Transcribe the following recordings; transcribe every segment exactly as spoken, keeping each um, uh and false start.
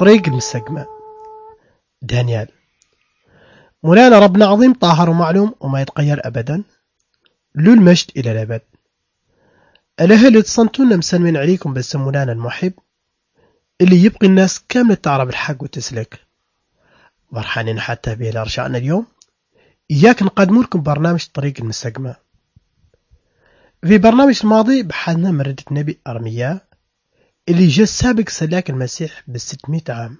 طريق المستقبل. دانيال. مولانا ربنا عظيم طاهر ومعلوم وما يتغير أبدا، له المجد إلى الأبد. الأهل تصنتونا مسلمين عليكم بس مولانا المحب اللي يبقي الناس كاملة تعرف الحق وتسلك. فرحانين حتى به لرجعنا اليوم إياك نقدم لكم برنامج طريق المستقبل. في برنامج الماضي بحثنا من ردة نبي أرميا اللي جاء سابق سلاك المسيح بالستمائة عام.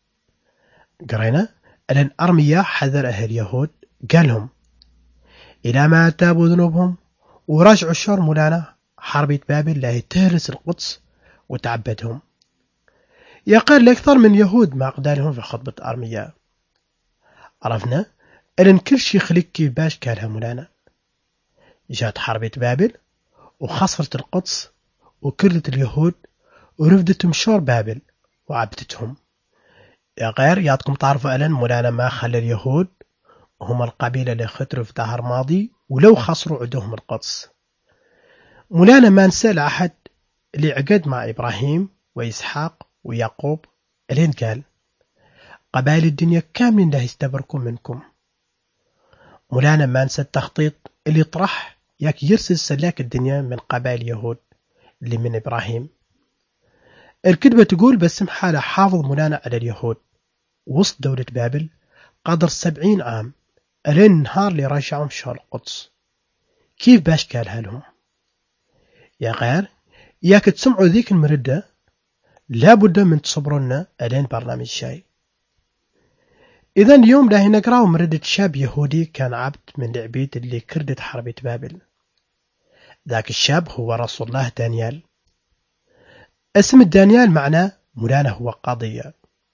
قرينا أن أرميا حذر أهل اليهود، قالهم إلى ما تابوا ذنوبهم ورجعوا الشر مولانا حربة بابل لا تهرس القدس وتعبدهم. يقال لأكثر من يهود ما أقدالهم في خطبة أرميا. عرفنا أن كل شيء خلق كيف باش كالها مولانا. جات حربة بابل وخسرت القدس وكرت اليهود ورفدتهم شور بابل وعبدتهم. يا غير ياتكم تعرفوا ألن مولانا ما خلى اليهود هم القبيلة اللي خطروا في دهر ماضي ولو خسروا عدوهم القدس. مولانا ما نسأل أحد اللي عقد مع إبراهيم وإسحاق ويعقوب ألين قال قبائل الدنيا كاملين لا يستبركوا منكم. مولانا ما نسى التخطيط اللي طرح ياك يرسل سلاك الدنيا من قبائل يهود اللي من إبراهيم. الكتبة تقول باسم حالة حافظ مولانا على اليهود وسط دولة بابل قدر سبعين عام ألين النهار اللي رجعهم شهر القدس. كيف باش قالها لهم؟ يا غير ياك تسمعوا ذيك المردة لابد من تصبرنا ألين برنامج الشاي. إذن اليوم لا نقرأ مردة شاب يهودي كان عبد من العبيد اللي كردت حربة بابل. ذاك الشاب هو رسول الله دانيال. اسم دانيال معناه مولانا هو قاضية.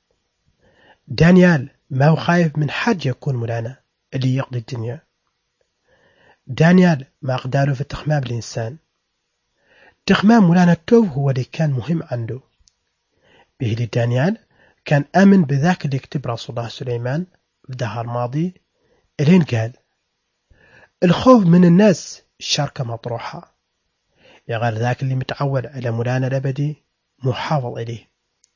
دانيال ما هو خايف من حد يكون مولانا اللي يقضي الدنيا. دانيال ما أقداله في تخمام الإنسان. تخمام مولانا التوب هو اللي كان مهم عنده. به دانيال كان آمن بذاك اللي يكتب رسول الله سليمان في دهر ماضي إلين قال الخوف من الناس الشركة مطروحة. يا غير ذاك اللي متعود على مولانا الأبدي محافظ إليه.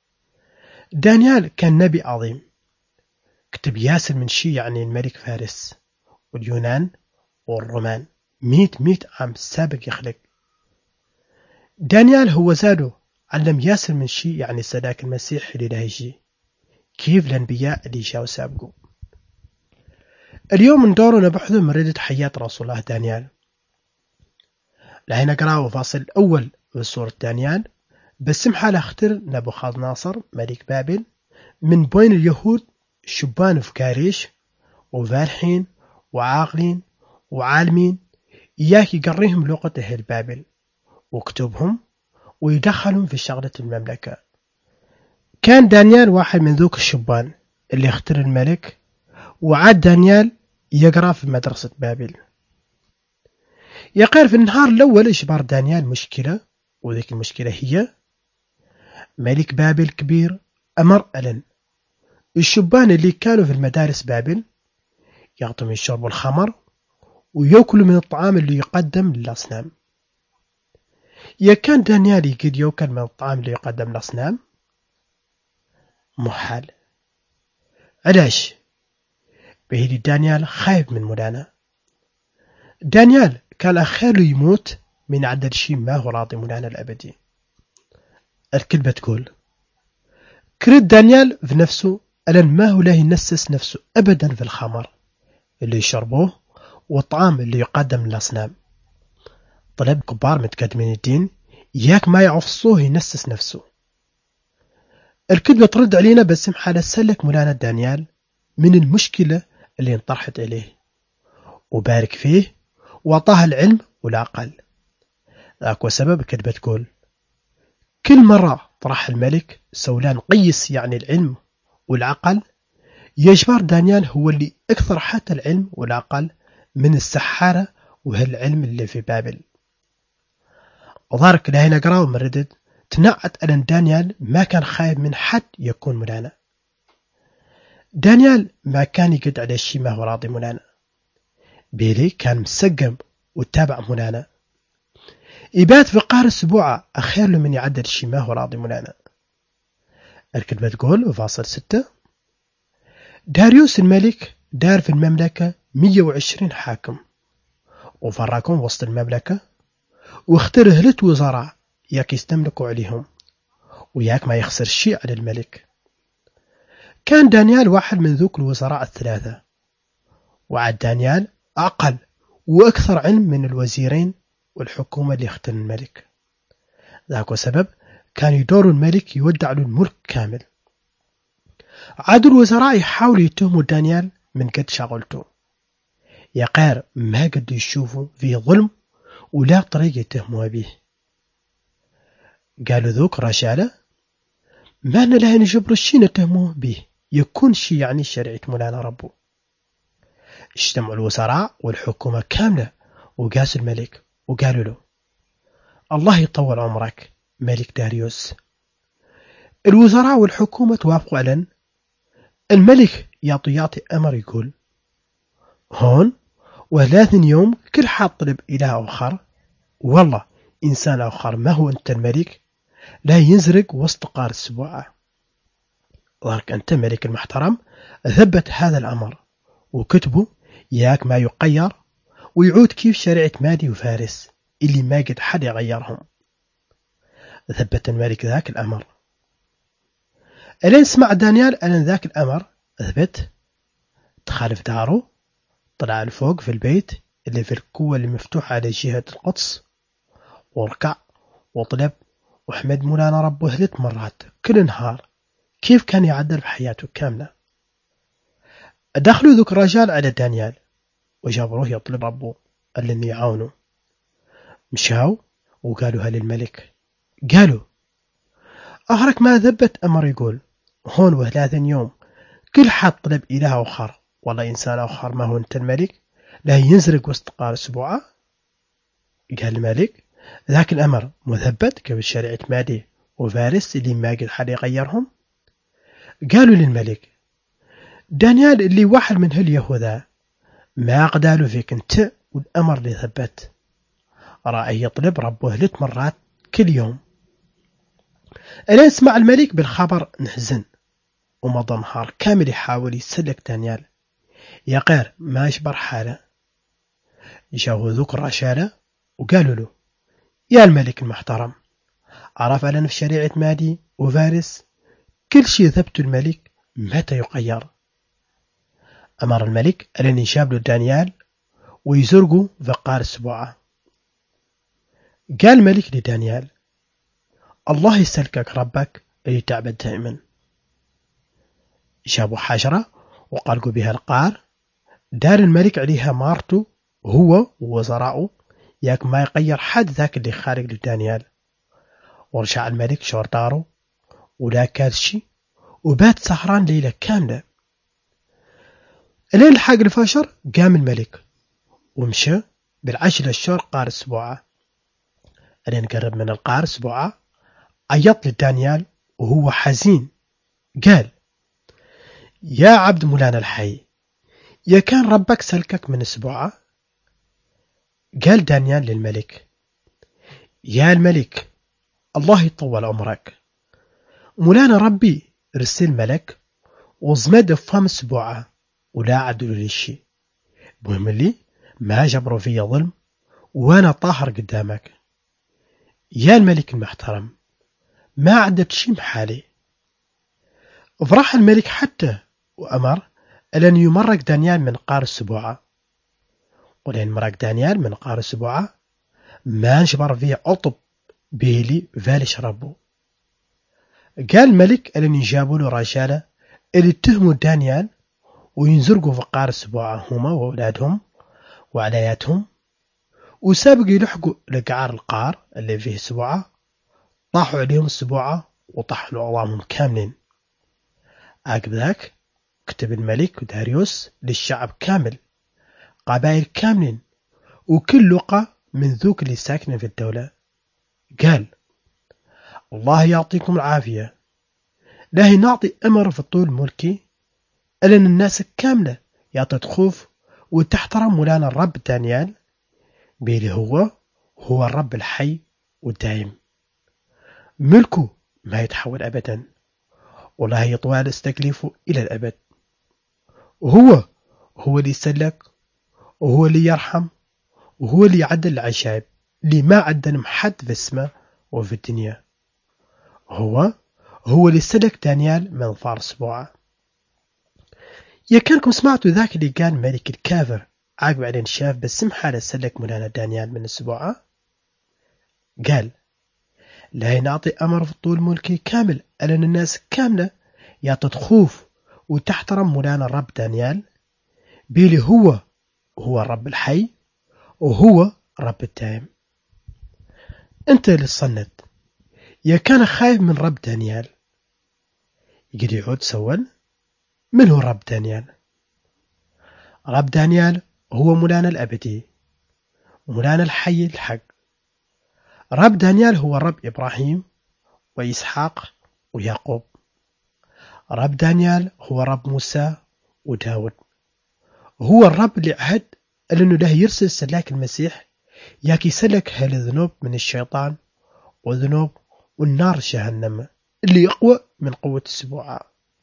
دانيال كان نبي عظيم، كتب ياسر من شي يعني الملك فارس واليونان والرومان مئة مئة عام سابق يخلق. دانيال هو زاده علم ياسر من شي يعني سلاك المسيح اللي لا يجي كيف الأنبياء اللي جاوا سابقوا. اليوم ندور نبحث من ردة حياة رسول الله دانيال. لهنا نقرأ فاصل الأول من سورة دانيال باسم حالة اختر نبوخذ ناصر ملك بابل من بين اليهود شبان في كاريش وفالحين وعاقلين وعالمين إياك يقريهم لغة أهل بابل وكتبهم ويدخلهم في شغلة المملكة. كان دانيال واحد من ذوك الشبان اللي اختر الملك وعاد دانيال يقرأ في مدرسة بابل. يقال في النهار الأول إجبار دانيال مشكلة وذيك المشكلة هي ملك بابل كبير أمر ألن الشبان اللي كانوا في المدارس بابل يعطوا من شرب الخمر ويأكلوا من الطعام اللي يقدم للأصنام. يا كان دانيال يقد يأكل من الطعام اللي يقدم للأصنام؟ محال. علاش؟ بهدي دانيال خايف من مولانا. دانيال كان أخاله يموت من عدد شيء ما هو راضي مولانا الأبدي. الكلمة تقول كرد دانيال في نفسه ألن ما هو لا ينسس نفسه أبدا في الخمر اللي يشربوه والطعام اللي يقدم للأصنام. طلب كبار متقدمين الدين ياك ما يعفصوه ينسس نفسه. الكذبة ترد علينا باسم حالة سلك مولانا دانيال من المشكلة اللي انطرحت عليه وبارك فيه وعطاه العلم والعقل. ذاك وسبب الكذبة تقول كل مرة طرح الملك سولان قيس يعني العلم والعقل يجبر دانيال هو اللي أكثر حتى العلم والعقل من السحارة وهالعلم اللي في بابل. وظهرك لهنا قراو مردد تنعت أن دانيال ما كان خايف من حد يكون مولانا. دانيال ما كان يقد على الشيء ما هو راضي مولانا. بيلي كان مسقم وتابع مولانا. يبات في قار السبوعة أخير له من يعدل الشيء ما هو راضي مولانا. الكلمة تقول فاصل ستة: داريوس الملك دار في المملكة مية وعشرين حاكم، وفرقهم وسط المملكة، واختار هلت وزراء ياك يستملكوا عليهم وياك ما يخسر شيء على الملك. كان دانيال واحد من ذوك الوزراء الثلاثة، وعد دانيال أقل وأكثر علم من الوزيرين والحكومة اللي اختار الملك. ذاك سبب كان يدور الملك يودع له الملك كامل. عادوا الوزراء يحاولوا يتهموا دانيال من قد شغلته، يا قار ما قد يشوفوا فيه ظلم ولا طريقة يتهموا به. قالوا ذوك رجالة ما لها نجبر الشي نتهموه به، يكون شي يعني شريعة مولانا ربه. اجتمعوا الوزراء والحكومة كاملة وقاسوا الملك وقالوا له: الله يطول عمرك ملك داريوس. الوزراء والحكومة توافقوا على الملك يعطي يعطي أمر يقول: هون وثلاثين يوم كل حد طلب إله آخر، والله إنسان آخر ما هو أنت الملك لا ينزرق وسط قار السبوعة. ظهرك أنت ملك المحترم ثبت هذا الأمر وكتبه ياك ما يقير ويعود كيف شريعة مادي وفارس اللي ما قد حد يغيرهم. ثبت الملك ذاك الأمر. ألين سمع دانيال أن ذاك الأمر ثبت، تخالف داره، طلع لفوق في البيت اللي في الكوة اللي مفتوحة على جهة القدس، وركع وطلب وحمد مولانا ربه ثلاث مرات كل نهار كيف كان يعدل بحياته كاملة. دخلوا ذوك الرجال على دانيال وجابروه يطلب ربه اللي يعاونه. مشاو وقالوها للملك، قالوا: أهرك ما ثبت أمر يقول هون وثلاثين يوم كل حد طلب إله آخر، والله إنسان آخر ما هو أنت الملك لا ينزرق وسط قار أسبوعه. قال الملك: ذاك الأمر مثبت قبل شريعة مادي وفارس اللي ما قد حد يغيرهم. قالوا للملك: دانيال اللي واحد من هاليهوذا ما قدالوا فيك انت والأمر اللي ثبت، رأي يطلب ربه ثلاث مرات كل يوم. ألين سمع الملك بالخبر نحزن، ومضى نهار كامل يحاول يسلك دانيال، يا غير ما يشبر حاله. جاءوا ذوك الرشالة وقالوا له: يا الملك المحترم، عرف على في شريعة مادي وفارس كل شيء ثبت الملك متى يقير. أمر الملك أن يشابلوا دانيال ويزرقوا في قار السبوعة. قال الملك لدانيال: الله يسلكك ربك اللي تعبد دائما. جابوا حجرة وقلقوا بها القار، دار الملك عليها مارته هو ووزراءه ياك ما يغير حد ذاك اللي خارج لدانيال. ورجع الملك شور داره ولا كال شي وبات سهران ليلة كاملة. الليل حق الفجر قام الملك ومشى بالعجلة الشور قار السبوعة. ألين قرب من القار السبوعة عيط لدانيال وهو حزين، قال: يا عبد مولانا الحي، يا كان ربك سلكك من السبوعة؟ قال دانيال للملك: يا الملك الله يطول عمرك، مولانا ربي رسل ملك وزمد فم السبوعة ولا عدلوا لي شيء، مهم لي ما جبروا في ظلم وانا طاهر قدامك. يا الملك المحترم ما عدت شي محالي. فرح الملك حتى وأمر أن يمرق دانيال من قار السبوعة. ولين مرق دانيال من قار السبوعة ما نشبر فيه عطب بيلي فالش ربه. قال الملك أن يجابوا له رجالة اللي اتهموا دانيال وينزرقوا في قار السبوعة هما وأولادهم وعلياتهم، وسابق يلحقوا لقعار القار اللي فيه السبوعة، طاحوا عليهم السبوعة وطحنوا عظامهم كاملين. عقب ذاك كتب الملك داريوس للشعب كامل، قبائل كاملين وكل لقى من ذوك اللي ساكنين في الدولة، قال: الله يعطيكم العافية، لا نعطي أمر في طول ملكي ألن الناس كاملة يعطي خوف وتحترم مولانا الرب دانيال بيلي هو هو الرب الحي والدائم، ملكه ما يتحول أبدا، ولا هي طوال استكليفه إلى الأبد. وهو هو اللي يسلك، وهو اللي يرحم، وهو اللي يعدل العشائب اللي ما عدلهم حد في السماء وفي الدنيا. هو هو اللي سلك دانيال من ظفار سبوعة. يا كانكم سمعتوا ذاك اللي قال ملك الكافر عقب عليه شاف بالسمحة لسلك مولانا دانيال من السبوعة؟ قال لا نعطي أمر في طول ملكي كامل ألن الناس كاملة يعطت خوف وتحترم مولانا الرب دانيال بيلي هو هو الرب الحي وهو رب الدائم. انت للصنت يا كان خايف من رب دانيال يقول يعود سول من هو رب دانيال؟ رب دانيال هو مولانا الأبدي، مولانا الحي الحق. رب دانيال هو رب إبراهيم وإسحاق ويعقوب. رب دانيال هو رب موسى وداود. هو الرب اللي عهد أنه له يرسل سلاك المسيح ياكي سلك هالذنوب من الشيطان وذنوب والنار جهنم اللي يقوى من قوة السبوعة.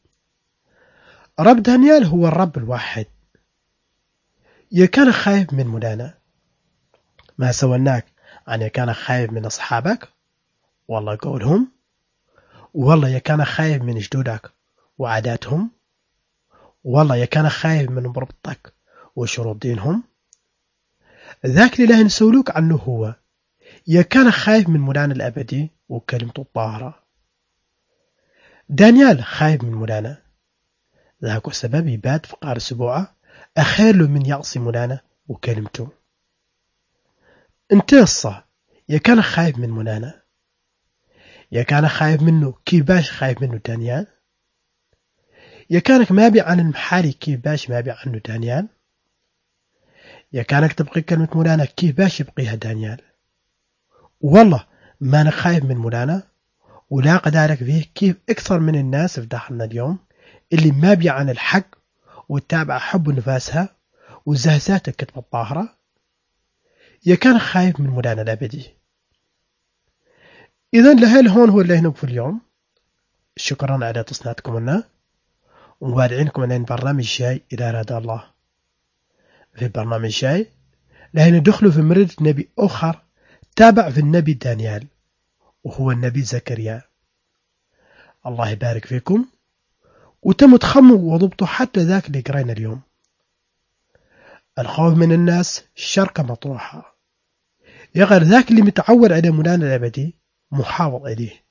رب دانيال هو الرب الواحد. يا كان خايف من مولانا ما سولناك عن يا كان خايف من أصحابك والله قولهم، والله يا كان خايف من جدودك وعاداتهم، والله يا كان خايف من مربطك وشروط دينهم. ذاك اللي نسولوك عنه هو يا كان خايف من مولانا الأبدي وكلمته الطاهرة. دانيال خايف من مولانا، ذاك سبب يبات في قار سبوعة أخير له من يعصي مولانا وكلمته. انت الصح يا كان خايف من مولانا، يا كان خايف منه كيف باش خايف منه دانيال؟ يا كانك ما بي عن المحالي كيف باش ما بي عنه دانيال؟ يا كانك تبقي كلمة مولانا كيف باش يبقيها دانيال؟ والله ما أنا خايف من مولانا ولا قدارك فيه كيف أكثر من الناس في داخلنا اليوم اللي ما بي عن الحق وتتابع حب نفاسها وزهزات الكتب الطاهرة. يا كان خايف من مولانا الأبدي. إذن لهل هون هو اللي هنوك في اليوم. شكرا على تصنيعكم لنا ومبارعينكم عن برنامج جاي إلى أراد الله. في برنامج جاي لهنا دخلوا في مرد نبي آخر تابع في النبي دانيال وهو النبي زكريا. الله يبارك فيكم وتم تخموا وضبطوا حتى ذاك اللي قرينا اليوم. الخوف من الناس شركة مطروحة، يغير ذاك اللي متعود على مولانا الأبدي محافظ عليه.